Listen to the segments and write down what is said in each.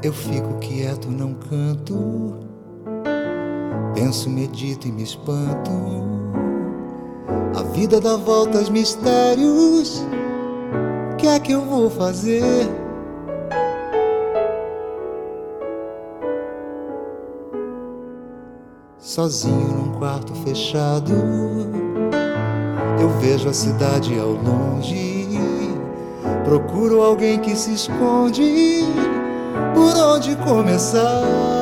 Eu fico quieto, não canto. Penso, medito e me espanto. A vida dá voltas, mistérios. O que é que eu vou fazer? Sozinho num quarto fechado, eu vejo a cidade ao longe. Procuro alguém que se esconde. Por onde começar?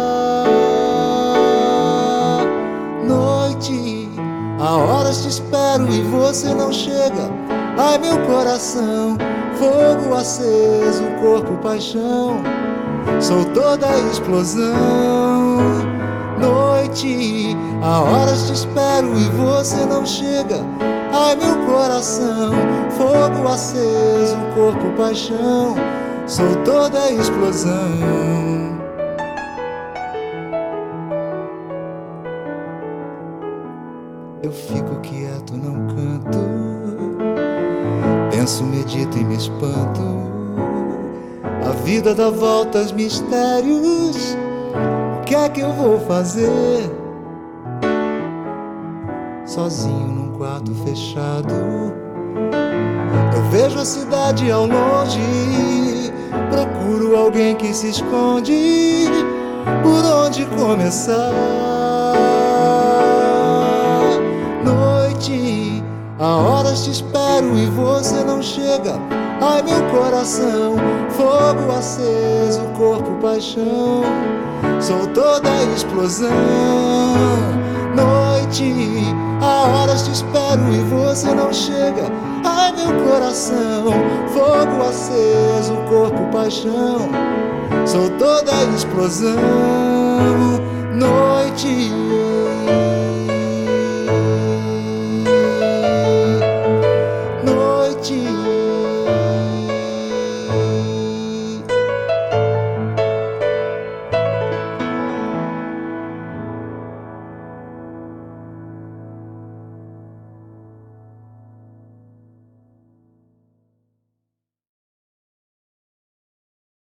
Noite, há horas te espero e você não chega. Ai, meu coração, fogo aceso, corpo, paixão. Sou toda a explosão. Noite, há horas te espero e você não chega. Ai, meu coração, fogo aceso, corpo, paixão. Sou toda a explosão. Eu fico quieto, não canto. Penso, medito e me espanto. A vida dá voltas, mistérios. O que é que eu vou fazer? Sozinho num quarto fechado, eu vejo a cidade ao longe. Procuro alguém que se esconde. Por onde começar? Noite, há horas te espero e você não chega. Ai, meu coração, fogo aceso, corpo, paixão. Sou toda a explosão. Noite, há horas te espero e você não chega. Ai, meu coração, fogo aceso, corpo, paixão. Sou toda a explosão. Noite.